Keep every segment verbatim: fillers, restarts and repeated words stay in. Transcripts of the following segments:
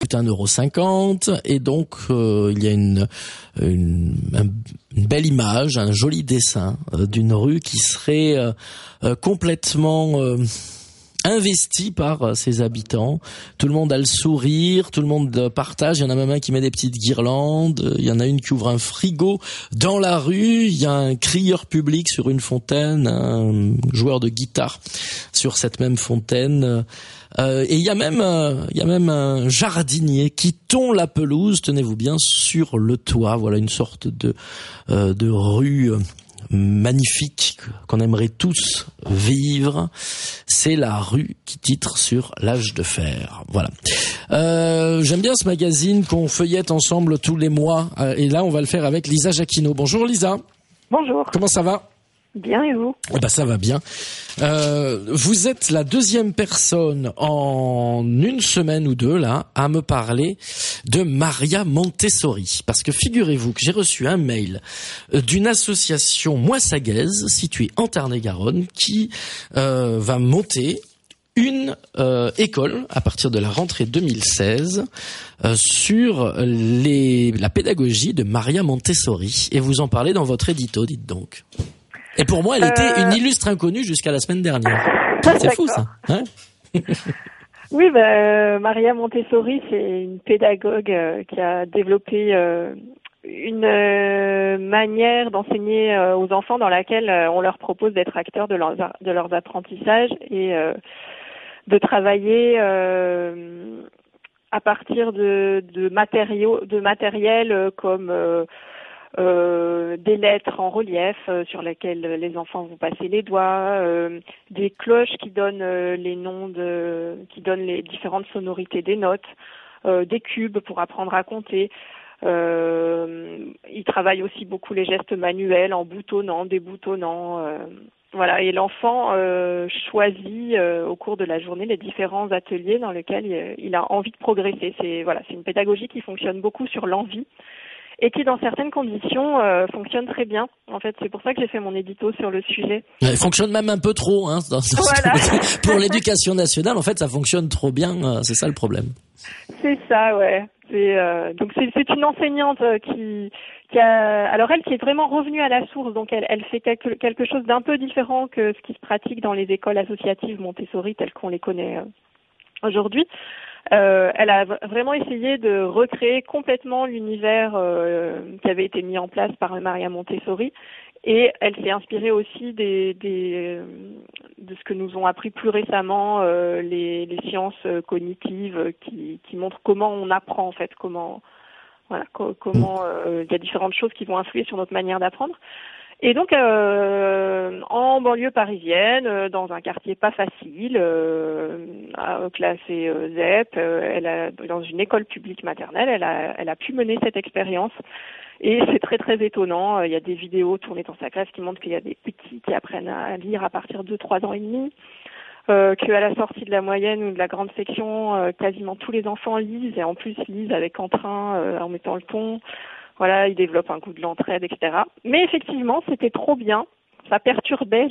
coûte un euro cinquante et donc euh, il y a une, une, une belle image, un joli dessin euh, d'une rue qui serait euh, euh, complètement euh, investi par ses habitants. Tout le monde a le sourire, tout le monde partage. Il y en a même un qui met des petites guirlandes. Il y en a une qui ouvre un frigo dans la rue. Il y a un crieur public sur une fontaine, un joueur de guitare sur cette même fontaine. Euh, et il y a même, euh, il y a même un jardinier qui tond la pelouse. Tenez-vous bien, sur le toit. Voilà une sorte de euh, de rue magnifique qu'on aimerait tous vivre. C'est la rue qui titre sur l'âge de fer. Voilà. Euh, j'aime bien ce magazine qu'on feuillette ensemble tous les mois. Et là, on va le faire avec Lisa Jacquino. Bonjour Lisa. Bonjour. Comment ça va ? Bien, et vous ? Eh ben, ça va bien. Euh, vous êtes la deuxième personne en une semaine ou deux là à me parler de Maria Montessori, parce que figurez-vous que j'ai reçu un mail d'une association moissagaise située en Tarn-et-Garonne qui euh, va monter une euh, école à partir de la rentrée deux mille seize euh, sur les la pédagogie de Maria Montessori, et vous en parlez dans votre édito, dites donc. Et pour moi, elle était euh... une illustre inconnue jusqu'à la semaine dernière. C'est fou, ça. Hein oui, bah, Maria Montessori, c'est une pédagogue euh, qui a développé euh, une euh, manière d'enseigner euh, aux enfants dans laquelle euh, on leur propose d'être acteurs de leurs, de leurs apprentissages et euh, de travailler euh, à partir de, de matériaux, de matériel euh, comme euh, Euh, des lettres en relief euh, sur lesquelles les enfants vont passer les doigts, euh, des cloches qui donnent euh, les noms de, qui donnent les différentes sonorités des notes, euh, des cubes pour apprendre à compter. Euh, ils travaillent aussi beaucoup les gestes manuels en boutonnant, déboutonnant. Euh, voilà, et l'enfant euh, choisit euh, au cours de la journée les différents ateliers dans lesquels il, il a envie de progresser. C'est voilà, c'est une pédagogie qui fonctionne beaucoup sur l'envie et qui, dans certaines conditions, euh, fonctionne très bien. En fait, c'est pour ça que j'ai fait mon édito sur le sujet. Elle fonctionne même un peu trop, hein. Dans, dans voilà. Pour l'éducation nationale, en fait, ça fonctionne trop bien. Euh, c'est ça le problème. C'est ça, ouais. C'est, euh, donc c'est, c'est une enseignante qui, qui a, alors elle qui est vraiment revenue à la source. Donc elle, elle fait quelque, quelque chose d'un peu différent que ce qui se pratique dans les écoles associatives Montessori telles qu'on les connaît euh, aujourd'hui. Euh, elle a vraiment essayé de recréer complètement l'univers euh, qui avait été mis en place par Maria Montessori, et elle s'est inspirée aussi des, des, de ce que nous ont appris plus récemment euh, les, les sciences cognitives qui, qui montrent comment on apprend en fait, comment voilà, co- comment euh, il y a différentes choses qui vont influer sur notre manière d'apprendre. Et donc, euh, en banlieue parisienne, euh, dans un quartier pas facile, euh, classé euh, Z E P, euh, elle a, dans une école publique maternelle, elle a, elle a pu mener cette expérience. Et c'est très très étonnant. Il y a des vidéos tournées dans sa classe qui montrent qu'il y a des petits qui apprennent à lire à partir de trois ans et demi. Euh, qu'à la sortie de la moyenne ou de la grande section, euh, quasiment tous les enfants lisent, et en plus lisent avec entrain, euh, en mettant le ton. Voilà, ils développent un goût de l'entraide, et cetera. Mais effectivement, c'était trop bien. Ça perturbait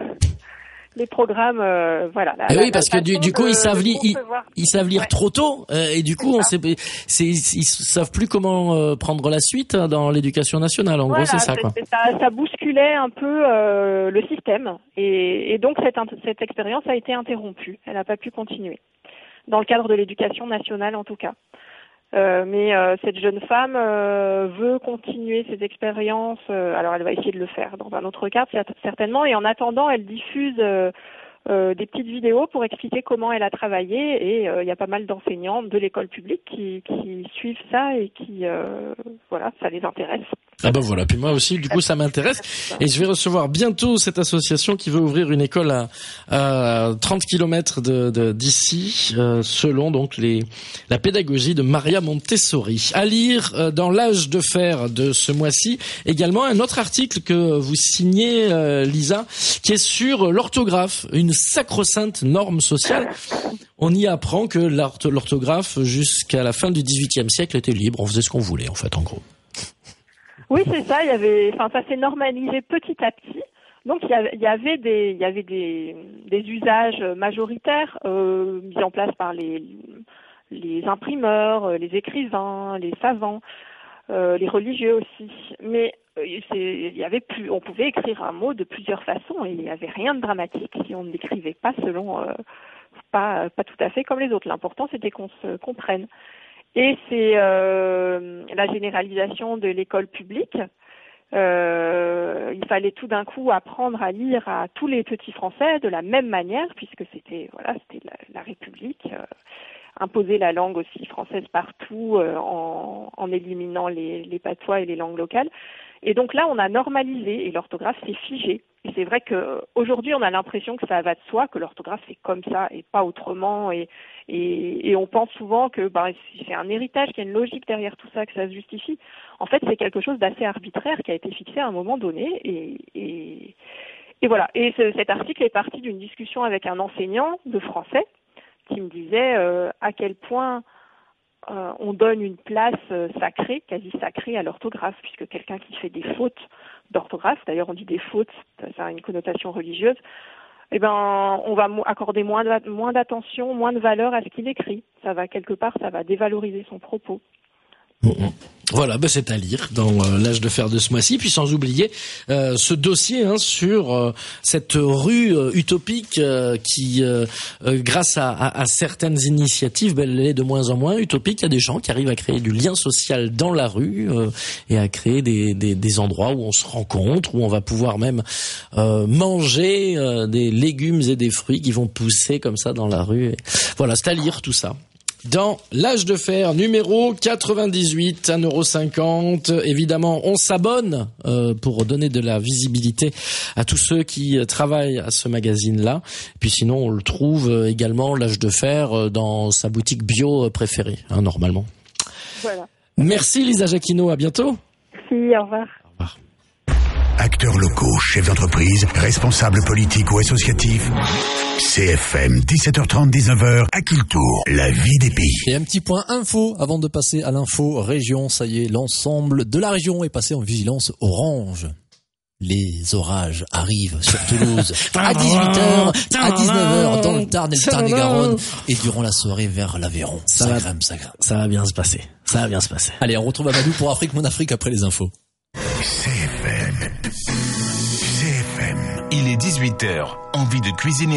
les programmes. Euh, voilà. La, et la, oui, parce que du, du coup, de, ils savent lire, ils, ils savent lire ouais. trop tôt, euh, et du coup, on sait, c'est, ils savent plus comment euh, prendre la suite dans l'éducation nationale. En voilà, gros, c'est ça, c'est, quoi. C'est ça, ça bousculait un peu euh, le système, et, et donc cette, cette expérience a été interrompue. Elle n'a pas pu continuer dans le cadre de l'éducation nationale, en tout cas. Euh, mais euh, cette jeune femme euh, veut continuer ses expériences. Euh, alors, elle va essayer de le faire dans un autre cadre, certainement. Et en attendant, elle diffuse euh, euh, des petites vidéos pour expliquer comment elle a travaillé. Et il euh, y a pas mal d'enseignants de l'école publique qui, qui suivent ça et qui, euh, voilà, ça les intéresse. Ah ben voilà, puis moi aussi, du coup, ça m'intéresse. Et je vais recevoir bientôt cette association qui veut ouvrir une école à, à trente kilomètres de, de, d'ici, euh, selon donc les, la pédagogie de Maria Montessori. À lire euh, dans l'âge de fer de ce mois-ci, également un autre article que vous signez, euh, Lisa, qui est sur l'orthographe, une sacro-sainte norme sociale. On y apprend que l'orthographe, jusqu'à la fin du dix-huitième siècle, était libre. On faisait ce qu'on voulait, en fait, en gros. Oui, c'est ça. Il y avait, enfin, ça s'est normalisé petit à petit. Donc, il y avait, il y avait des, il y avait des, des usages majoritaires euh, mis en place par les, les imprimeurs, les écrivains, les savants, euh, les religieux aussi. Mais il y avait plus, on pouvait écrire un mot de plusieurs façons et il n'y avait rien de dramatique si on ne l'écrivait pas selon, euh, pas pas tout à fait comme les autres. L'important c'était qu'on se comprenne. Et c'est euh, la généralisation de l'école publique. Euh, il fallait tout d'un coup apprendre à lire à tous les petits Français de la même manière, puisque c'était voilà, c'était la, la République, euh, imposer la langue aussi française partout euh, en, en éliminant les, les patois et les langues locales. Et donc là, on a normalisé et l'orthographe s'est figée. Et c'est vrai qu'aujourd'hui, on a l'impression que ça va de soi, que l'orthographe c'est comme ça et pas autrement. Et, et, et on pense souvent que bah, c'est un héritage, qu'il y a une logique derrière tout ça, que ça se justifie. En fait, c'est quelque chose d'assez arbitraire qui a été fixé à un moment donné. Et, et, et voilà. Et ce, cet article est parti d'une discussion avec un enseignant de français qui me disait euh, à quel point euh, on donne une place euh, sacrée, quasi sacrée à l'orthographe, puisque quelqu'un qui fait des fautes d'orthographe, d'ailleurs on dit des fautes, ça a une connotation religieuse, eh ben on va accorder moins de, moins d'attention, moins de valeur à ce qu'il écrit. Ça va quelque part, ça va dévaloriser son propos. Mmh. Voilà, ben c'est à lire dans euh, l'âge de fer de ce mois-ci, puis sans oublier euh, ce dossier hein, sur euh, cette rue euh, utopique euh, qui, euh, euh, grâce à, à, à certaines initiatives, ben, elle est de moins en moins utopique. Il y a des gens qui arrivent à créer du lien social dans la rue euh, et à créer des, des, des endroits où on se rencontre, où on va pouvoir même euh, manger euh, des légumes et des fruits qui vont pousser comme ça dans la rue. Et voilà, c'est à lire tout ça. Dans l'âge de fer numéro quatre-vingt-dix-huit, un euro cinquante. Évidemment, on s'abonne euh, pour donner de la visibilité à tous ceux qui travaillent à ce magazine-là. Puis sinon, on le trouve également, l'âge de fer, dans sa boutique bio préférée, hein, normalement. Voilà. Merci Lisa Jacquino, à bientôt. Merci, au revoir. Au revoir. Acteurs locaux, chefs d'entreprise, responsables politiques ou associatifs. C F M, dix-sept heures trente, dix-neuf heures, à Kiltour, la vie des pays. Et un petit point info avant de passer à l'info région. Ça y est, l'ensemble de la région est passé en vigilance orange. Les orages arrivent sur Toulouse à dix-huit heures, à dix-neuf heures dans le Tarn et le Tarn-et-Garonne et durant la soirée vers l'Aveyron. Ça, ça grimpe, ça grimpe. Ça va bien se passer. Ça va bien se passer. Allez, on retrouve Amadou pour Afrique, mon Afrique après les infos. C F M. C F M. Il est dix-huit heures. Envie de cuisiner